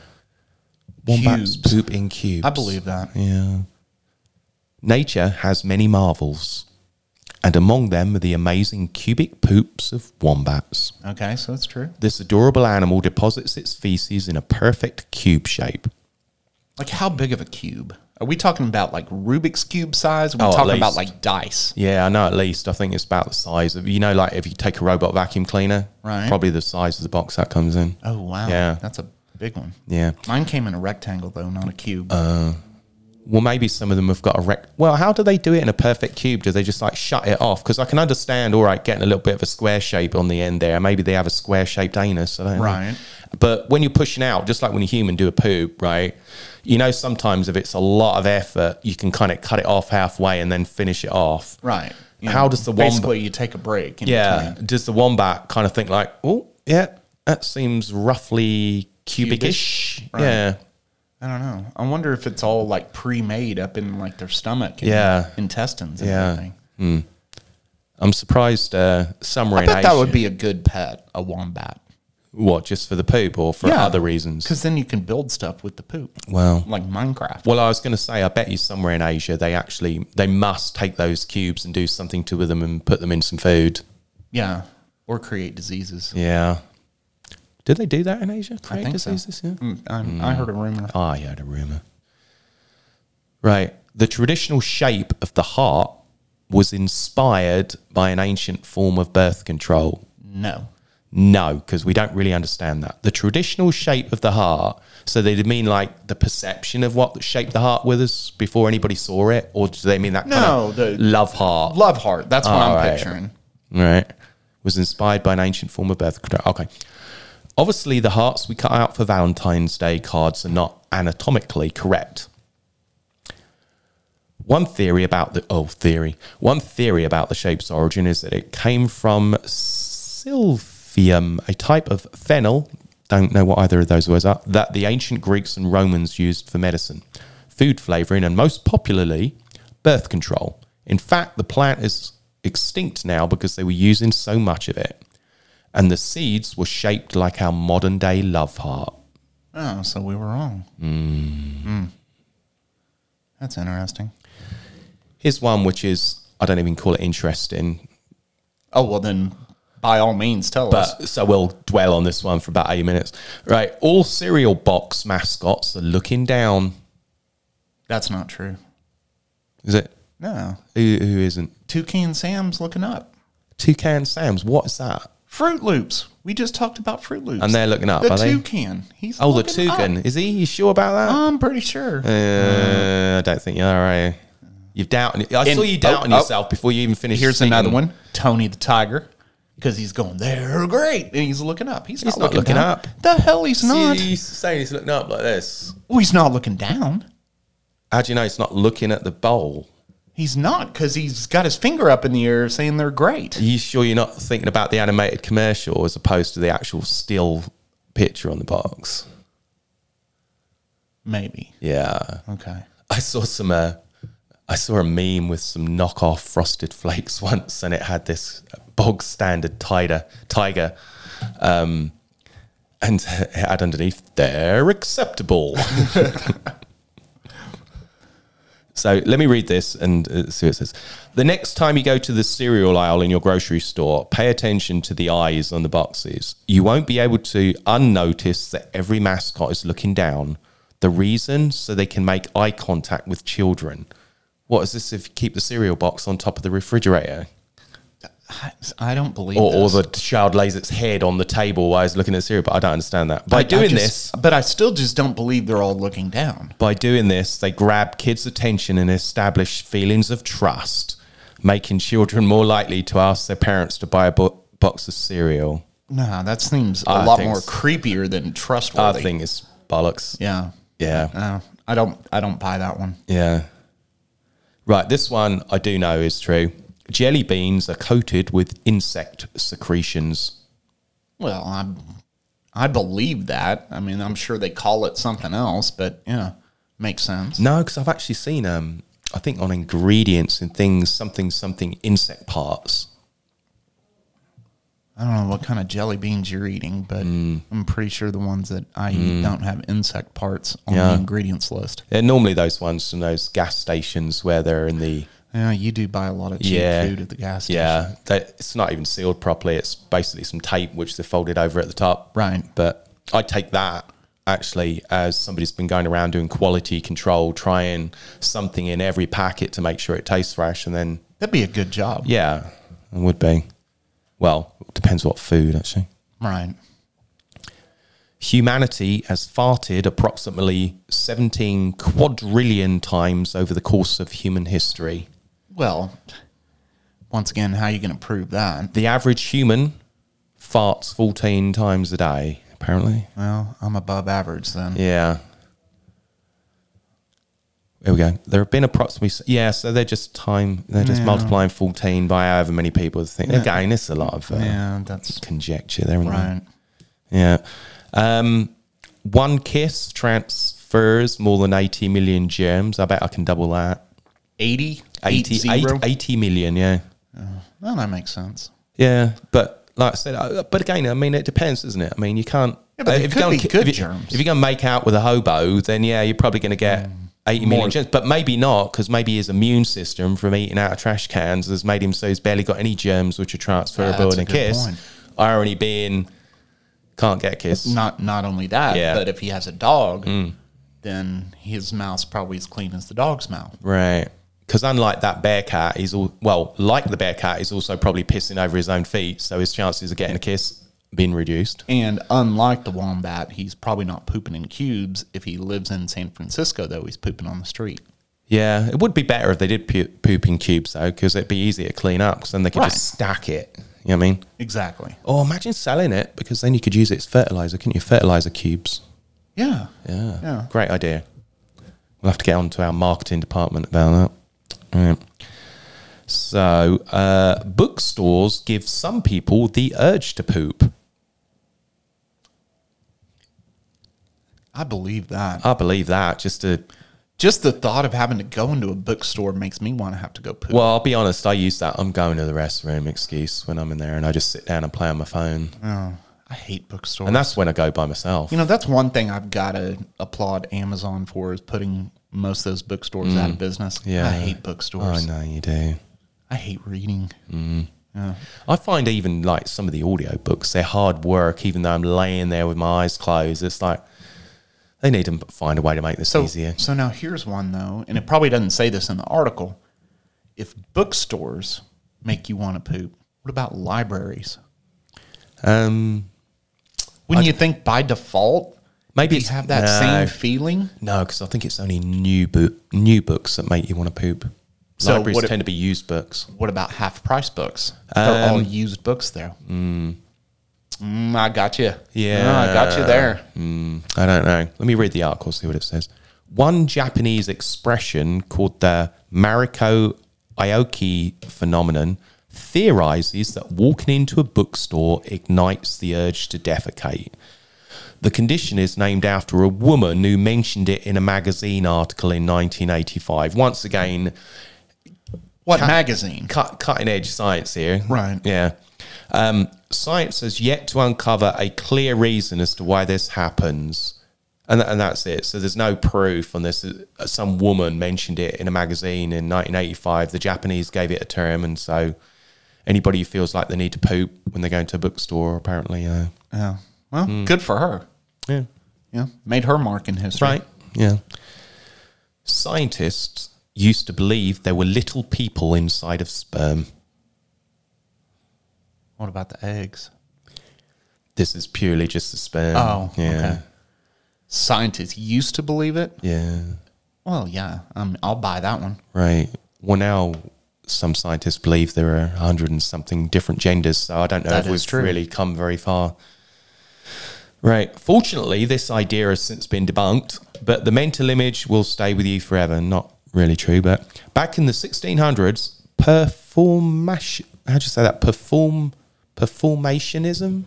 Wombats Cubes. poop in cubes. I believe that. Yeah. Nature has many marvels, and among them are the amazing cubic poops of wombats. Okay, so it's true. This adorable animal deposits its feces in a perfect cube shape. Like, how big of a cube? Are we talking about like Rubik's Cube size? Are we Oh, at talking about least. like dice? Yeah, I know at least. I think it's about the size of, like if you take a robot vacuum cleaner, Right. probably the size of the box that comes in. Oh, wow. Yeah. That's a big one. Yeah. Mine came in a rectangle, though, not a cube. Well, maybe some of them have got a Well, how do they do it in a perfect cube? Do they just like shut it off? Because I can understand, all right, getting a little bit of a square shape on the end there. Maybe they have a square shaped anus. I don't know. Right. But when you're pushing out, just like when a human do a poop, right? Sometimes if it's a lot of effort, you can kind of cut it off halfway and then finish it off. Right. How does the wombat? Basically, you take a break. In Yeah. between. Does the wombat kind of think like, oh, yeah, that seems roughly cubic-ish? Cubish? Right. Yeah. I don't know. I wonder if it's all like pre-made up in like their stomach and Yeah. intestines and Yeah. everything. I'm surprised somewhere I in bet Asia. that would be a good pet, a wombat. What, just for the poop or for other reasons? Because then you can build stuff with the poop, Well, like Minecraft. I was going to say, I bet you somewhere in Asia they must take those cubes and do something to them and put them in some food. Yeah. Or create diseases. Yeah. Did they do that in Asia? Create think so. diseases? Yeah. I heard a rumor. I heard a rumor. Right. The traditional shape of the heart was inspired by an ancient form of birth control. No. No, because we don't really understand that. The traditional shape of the heart, so they mean like the perception of what shaped the heart with us before anybody saw it? Or do they mean that kind of the love heart? love heart. That's what I'm right. picturing. Right. Was inspired by an ancient form of birth control. Okay. Obviously, the hearts we cut out for Valentine's Day cards are not anatomically correct. One theory about the shape's origin is that it came from silphium, a type of fennel, don't know what either of those words are, that the ancient Greeks and Romans used for medicine, food flavoring, and most popularly, birth control. In fact, the plant is extinct now because they were using so much of it. And the seeds were shaped like our modern day love heart. Oh, so we were wrong. That's interesting. Here's one which is, I don't even call it interesting, Oh, well, then by all means, tell us. but so we'll dwell on this one for about 8 minutes. Right. All cereal box mascots are looking down. That's not true. Is it? No. Who isn't? Toucan Sam's looking up. Toucan Sam's. What is that? Fruit Loops. We just talked about Fruit Loops. And they're looking up, The are they? toucan. He's Oh, the looking toucan. up. Is he? You sure about that? I'm pretty sure. I don't think you're right. You've doubted. I saw you doubting yourself before you even finished. Here's singing. another one. Tony the Tiger. Because he's going, they're great. And he's looking up. He's not looking looking down. up. The hell he's not. He's saying he's looking up like this. Oh, he's not looking down. How do you know he's not looking at the bowl? He's not, because he's got his finger up in the air saying they're great. Are you sure you're not thinking about the animated commercial as opposed to the actual still picture on the box? Maybe. Yeah. Okay. I saw a meme with some knockoff Frosted Flakes once, and it had this bog standard tiger, and it had underneath, they're acceptable. So let me read this and see what it says. The next time you go to the cereal aisle in your grocery store, pay attention to the eyes on the boxes. You won't be able to unnotice that every mascot is looking down. The reason, so they can make eye contact with children. What is this if you keep the cereal box on top of the refrigerator? I don't believe Or this. the child lays its head on the table while it's looking at the cereal, but I don't understand that. By doing this... But I still just don't believe they're all looking down. By doing this, they grab kids' attention and establish feelings of trust, making children more likely to ask their parents to buy a box of cereal. Nah, that seems a lot more creepier than trustworthy. I think it's bollocks. Yeah. Yeah. I don't buy that one. Yeah. Right, this one I do know is true. Jelly beans are coated with insect secretions. Well, I believe that. I mean, I'm sure they call it something else, but yeah, makes sense. No, because I've actually seen, I think on ingredients and things, something insect parts. I don't know what kind of jelly beans you're eating, but I'm pretty sure the ones that I eat don't have insect parts on the ingredients list. Yeah, normally those ones from those gas stations where they're in the... Yeah, you do buy a lot of cheap food at the gas station. Yeah, it's not even sealed properly. It's basically some tape which they're folded over at the top. Right. But I take that actually as somebody's been going around doing quality control, trying something in every packet to make sure it tastes fresh, and then... That'd be a good job. Yeah, it would be. Well, it depends what food, actually. Right. Humanity has farted approximately 17 quadrillion times over the course of human history. Well, once again, how are you going to prove that? The average human farts 14 times a day, apparently. Well, I'm above average then. Yeah. There we go. There have been approximately... Yeah, so they're just multiplying 14 by however many people think. Yeah. Again, it's a lot of that's conjecture there. Right. Yeah. One kiss transfers more than 80 million germs. I bet I can double that. 80 million, yeah. Well, that makes sense. Yeah, but like I said, but again, I mean, it depends, doesn't it? I mean, you can't... Yeah, but it could be good germs. If you're going to make out with a hobo, then yeah, you're probably going to get 80 million germs. But maybe not, because maybe his immune system from eating out of trash cans has made him so he's barely got any germs which are transferable in a kiss. Point. Irony being, can't get a kiss. Not only that, but if he has a dog, then his mouth's probably as clean as the dog's mouth. Right. Because unlike that bear cat, like the bear cat, he's also probably pissing over his own feet, so his chances of getting a kiss been reduced. And unlike the wombat, he's probably not pooping in cubes. If he lives in San Francisco, though, he's pooping on the street. Yeah, it would be better if they did poop in cubes, though, because it'd be easier to clean up, because then they could just stack it. You know what I mean? Exactly. Or imagine selling it, because then you could use it as fertilizer, couldn't you? Fertilizer cubes. Yeah. Great idea. We'll have to get on to our marketing department about that. Right. So, bookstores give some people the urge to poop. I believe that. Just the thought of having to go into a bookstore makes me want to have to go poop. Well, I'll be honest, I use that I'm going to the restroom excuse when I'm in there, and I just sit down and play on my phone. Oh, I hate bookstores. And that's when I go by myself. You know, that's one thing I've got to applaud Amazon for, is putting most of those bookstores out of business. Yeah. I hate bookstores. I know you do. I hate reading. Yeah. I find even like some of the audio books, they're hard work, even though I'm laying there with my eyes closed. It's like, they need to find a way to make this easier. So now here's one, though, and it probably doesn't say this in the article. If bookstores make you want to poop, what about libraries? Wouldn't you think by default maybe you have that same feeling? No, because I think it's only new books that make you want to poop. So libraries tend to be used books. What about half-price books? They're all used books there. I got you. Yeah. I got you there. I don't know. Let me read the article, see what it says. One Japanese expression called the Mariko Aoki phenomenon theorizes that walking into a bookstore ignites the urge to defecate. The condition is named after a woman who mentioned it in a magazine article in 1985. Once again... What magazine? Cutting edge science here. Right. Yeah. Science has yet to uncover a clear reason as to why this happens. And that's it. So there's no proof on this. Some woman mentioned it in a magazine in 1985. The Japanese gave it a term, and so anybody who feels like they need to poop when they go into a bookstore, apparently. Yeah. Well, good for her. Yeah. Yeah. Made her mark in history. Right. Yeah. Scientists used to believe there were little people inside of sperm. What about the eggs? This is purely just the sperm. Oh, yeah. okay. Scientists used to believe it? Yeah. Well, yeah. I'll buy that one. Right. Well, now some scientists believe there are 100 and something different genders, so I don't know That if is we've true. really come very far. Right. Fortunately, this idea has since been debunked, but the mental image will stay with you forever. Not really true, but back in the 1600s, performationism?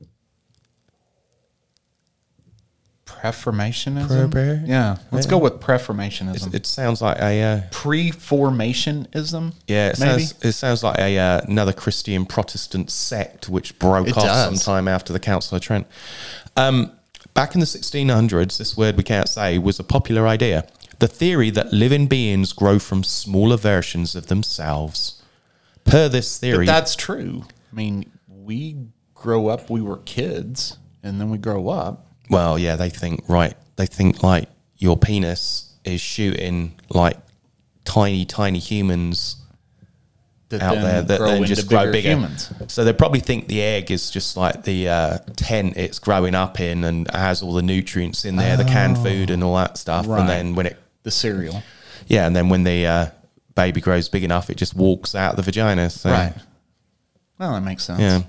Preformationism? Yeah. Let's go with preformationism. It sounds like a... Preformationism? Yeah, maybe? it sounds like another Christian Protestant sect which broke It off does. sometime after the Council of Trent. Back in the 1600s, this word we can't say was a popular idea. The theory that living beings grow from smaller versions of themselves. Per this But theory... that's true. I mean, we grow up, we were kids, and then we grow up. Well, yeah, they think like your penis is shooting like tiny humans That out then there that grow then into just grow bigger. humans. So they probably think the egg is just like the tent it's growing up in and has all the nutrients in there, the canned food and all that stuff. Right. And then when The cereal. and then when the baby grows big enough, it just walks out of the vagina. So, Right. Well, that makes sense. Yeah.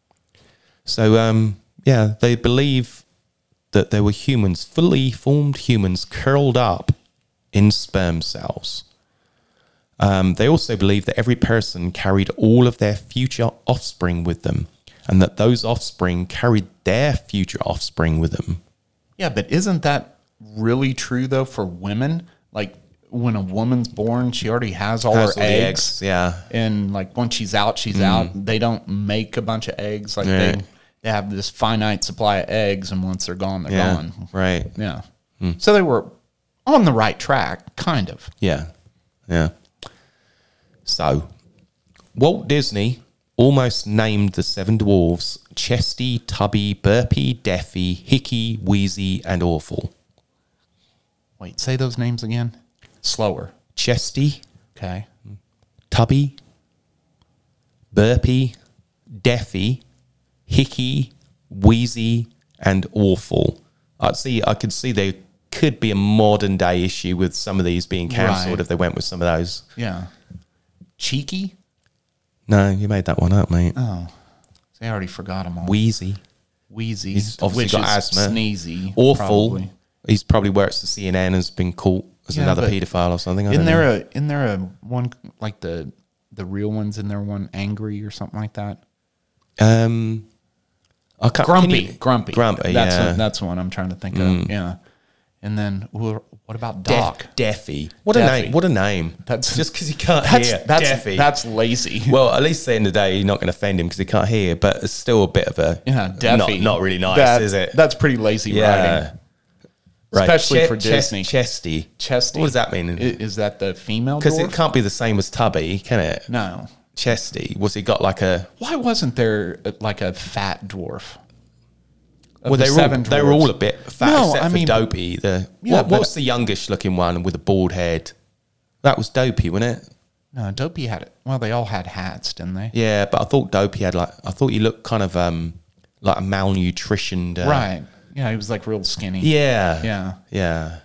So, they believe that there were fully formed humans curled up in sperm cells. They also believe that every person carried all of their future offspring with them, and that those offspring carried their future offspring with them. Yeah, but isn't that really true, though, for women? Like, when a woman's born, she already has all her Has all the eggs. yeah. And, like, once she's out, she's out. They don't make a bunch of eggs. Like, Yeah. they have this finite supply of eggs, and once they're gone, they're Yeah, gone. right. Yeah. So they were on the right track, kind of. Yeah, yeah. So, Walt Disney almost named the seven dwarves Chesty, Tubby, Burpy, Daffy, Hickey, Wheezy, and Awful. Wait, say those names again. Slower. Chesty, Okay. Tubby, Burpy, Daffy, Hickey, Wheezy, and Awful. I could see there could be a modern day issue with some of these being cancelled Right. if they went with some of those. Yeah. Cheeky? No, you made that one up, mate. Oh. See, I already forgot them all. Wheezy. Wheezy. He's obviously which got is asthma. Sneezy. Awful. probably. He's probably works for CNN, has been caught as Yeah, another but paedophile or something. Isn't there a one, like the real ones in there, one angry or something like that? I can't, Grumpy. Grumpy, That's the one I'm trying to think of. Yeah. And then what about Doc? Daffy. What Daffy. a name! What a name! That's- just because he can't hear. Daffy. That's lazy. Well, at least at the end of the day, you're not going to offend him because he can't hear. But it's still a bit of a Yeah, Daffy. Not really nice, is it? That's pretty lazy writing. Right. Especially for Disney. Chesty. Chesty. What does that mean? Is that the female Because dwarf? it can't be the same as Tubby, can it? No. Chesty. Was he got like a? Why wasn't there like a fat dwarf? Of Well, the they seven were all dwarves? a bit fat, No, except I for mean- Dopey. Yeah, What's the youngest looking one with a bald head? That was Dopey, wasn't it? No, Dopey had it. Well, they all had hats, didn't they? Yeah, but I thought Dopey had I thought he looked kind of like a malnutritioned. Right. Yeah, he was like real skinny. Yeah. Yeah. Yeah.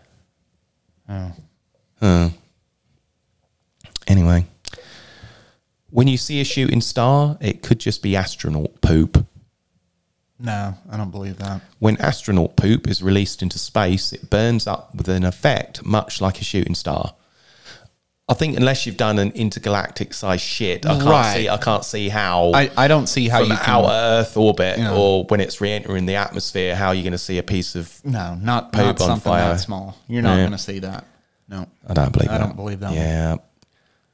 Oh. Anyway, when you see a shooting star, it could just be astronaut poop. No, I don't believe that. When astronaut poop is released into space, it burns up with an effect much like a shooting star. I think unless you've done an intergalactic size shit, I can't see how I don't see how from you can. outer Earth orbit Yeah. or when it's re-entering the atmosphere, how you're going to see a piece of. No, not Poop on something fire. that small. You're not Yeah. going to see that. No. I don't believe I that. don't believe that one. Yeah.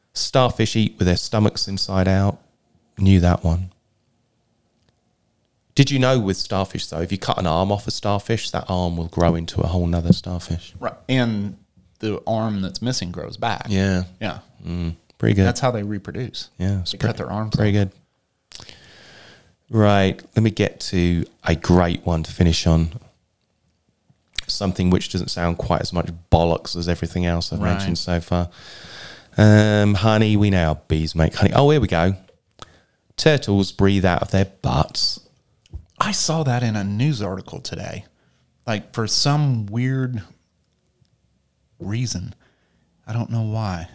Starfish eat with their stomachs inside out. Knew that one. Did you know with starfish, though, if you cut an arm off a starfish, that arm will grow into a whole nother starfish? Right. And the arm that's missing grows back. Yeah. Yeah. Pretty good. That's how they reproduce. Yeah. They cut their arms Pretty off. good. Right. Let me get to a great one to finish on. Something which doesn't sound quite as much bollocks as everything else I've mentioned so far. Honey, we know how bees make honey. Oh, here we go. Turtles breathe out of their butts. I saw that in a news article today. Like, for some weird reason. I don't know why.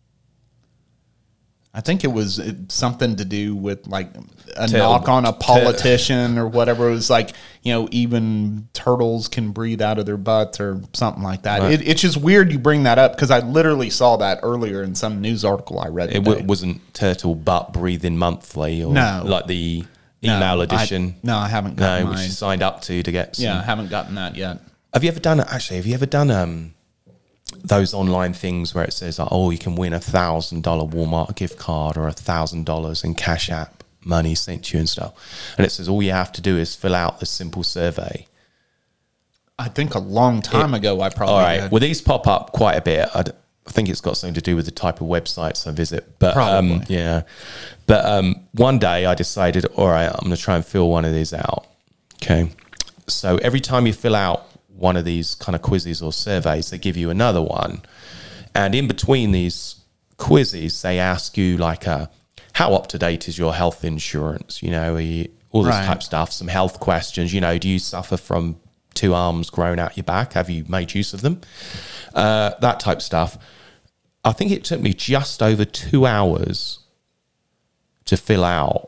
I think it was something to do with, like, a knock on a politician or whatever. It was like, even turtles can breathe out of their butts or something like that. Right. It's just weird you bring that up because I literally saw that earlier in some news article I read today. It wasn't Turtle Butt Breathing Monthly or like the email edition. I haven't gotten which you signed up to get some. Yeah, I haven't gotten that yet. Have you ever done those online things where it says, you can win $1,000 Walmart gift card or $1,000 in Cash App money sent to you and stuff? And it says all you have to do is fill out this simple survey. I think a long time ago I probably All right. did. Well, these pop up quite a bit. I think it's got something to do with the type of websites I visit. But Probably. yeah. But one day I decided, all right, I'm going to try and fill one of these out. Okay. So every time you fill out one of these kind of quizzes or surveys, they give you another one. And in between these quizzes, they ask you like, how up to date is your health insurance? All this type of stuff, some health questions. Do you suffer from 2 arms growing out your back? Have you made use of them? That type of stuff. I think it took me just over 2 hours to fill out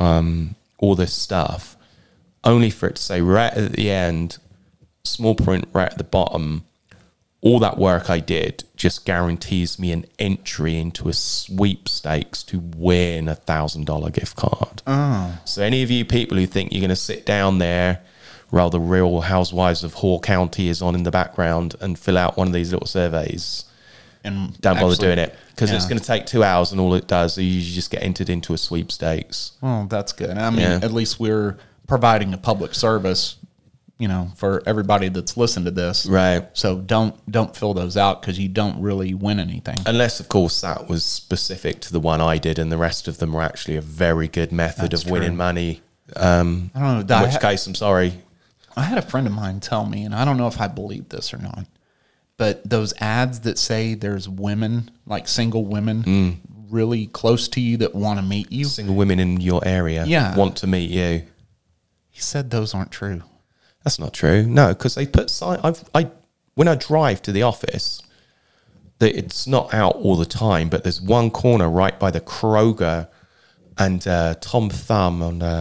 all this stuff, only for it to say right at the end, small print right at the bottom, all that work I did just guarantees me an entry into a sweepstakes to win $1,000 gift card. Oh. So any of you people who think you're going to sit down there while the Real Housewives of Hall County is on in the background and fill out one of these little surveys, and don't bother doing it, because it's going to take 2 hours, and all it does is you just get entered into a sweepstakes. Well, that's good. I mean, at least we're providing a public service, for everybody that's listened to this. Right. So don't fill those out because you don't really win anything. Unless, of course, that was specific to the one I did, and the rest of them were actually a very good method of winning money. I don't know. In which case, I'm sorry. I had a friend of mine tell me, and I don't know if I believe this or not, but those ads that say there's women, like single women, really close to you that want to meet you. Single women in your area want to meet you. He said those aren't true. That's not true. No, because they put when I drive to the office, it's not out all the time, but there's one corner right by the Kroger and Tom Thumb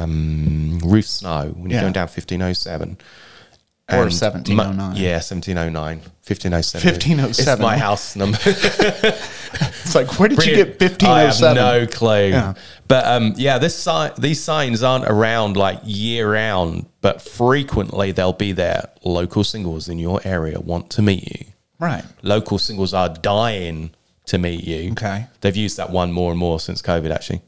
on Ruth Snow when you're going down 1507. Or 1709. 1709. 1507. 1507. It's my house number. It's like, where did you get 1507? I have no clue. Yeah. But these signs aren't around like year round, but frequently they'll be there. Local singles in your area want to meet you. Right. Local singles are dying to meet you. Okay. They've used that one more and more since COVID, actually.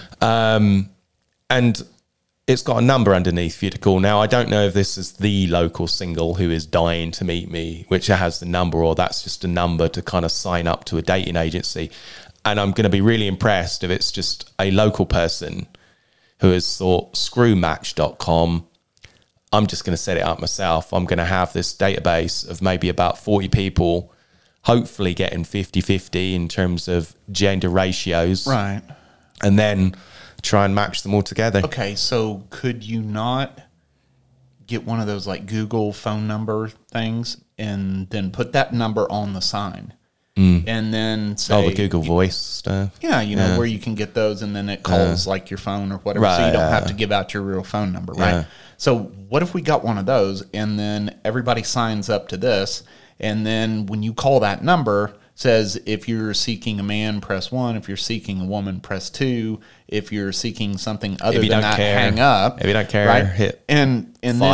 And it's got a number underneath for you to call. Now, I don't know if this is the local single who is dying to meet me, which has the number, or that's just a number to kind of sign up to a dating agency. And I'm going to be really impressed if it's just a local person who has thought, screw Match.com. I'm just going to set it up myself. I'm going to have this database of maybe about 40 people, hopefully getting 50-50 in terms of gender ratios. Right. And then try and match them all together. Okay, so could you not get one of those like Google phone number things and then put that number on the sign? And then say... the Google Voice stuff. Yeah, where you can get those and then it calls like your phone or whatever, so you don't have to give out your real phone number, right? Yeah. So what if we got one of those and then everybody signs up to this, and then when you call that number... says if you're seeking a man, press 1. If you're seeking a woman, press 2. If you're seeking something other than that, hang up. If you don't care, right? hit and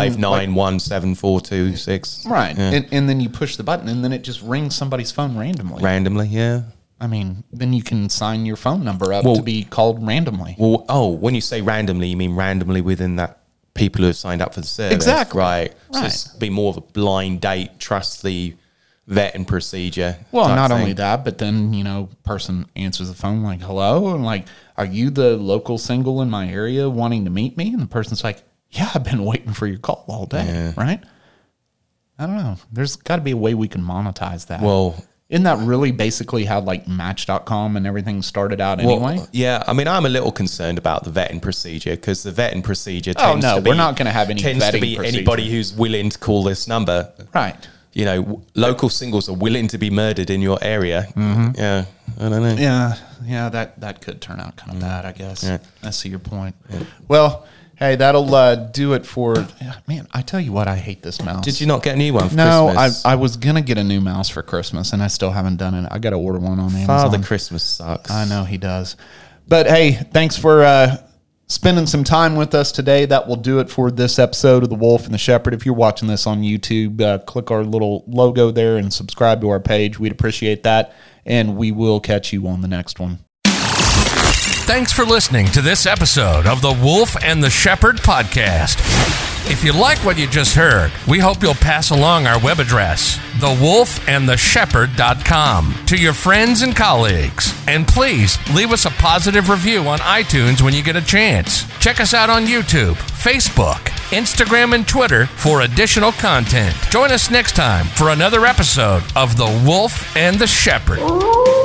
5917426. Right. Yeah. And then you push the button and then it just rings somebody's phone randomly. Randomly, yeah. I mean, then you can sign your phone number up to be called randomly. Well, when you say randomly, you mean randomly within that people who have signed up for the service. Exactly. Right. So Right. it's be more of a blind date, trust the vetting procedure. Well, type not thing. only that, but then, person answers the phone like, hello? And like, are you the local single in my area wanting to meet me? And the person's like, yeah, I've been waiting for your call all day, right? I don't know. There's got to be a way we can monetize that. Well, isn't that really basically how like Match.com and everything started out anyway? Yeah, I mean, I'm a little concerned about the vetting procedure because the vetting procedure Oh, tends no, to be... we're not gonna have any tends to vetting be procedure. anybody who's willing to call this number. Right. Local singles are willing to be murdered in your area. Mm-hmm. Yeah, I don't know. Yeah, that could turn out kind of bad, I guess. Yeah. I see your point. Yeah. Well, hey, that'll do it for... Man, I tell you what, I hate this mouse. Did you not get a new one for No, Christmas? I was going to get a new mouse for Christmas, and I still haven't done it. I got to order one on Amazon. Father Christmas sucks. I know he does. But hey, thanks for spending some time with us today. That will do it for this episode of The Wolf and the Shepherd. If you're watching this on YouTube, click our little logo there and subscribe to our page. We'd appreciate that. And we will catch you on the next one. Thanks for listening to this episode of the Wolf and the Shepherd podcast. If you like what you just heard, we hope you'll pass along our web address, thewolfandtheshepherd.com, to your friends and colleagues. And please leave us a positive review on iTunes when you get a chance. Check us out on YouTube, Facebook, Instagram, and Twitter for additional content. Join us next time for another episode of The Wolf and the Shepherd.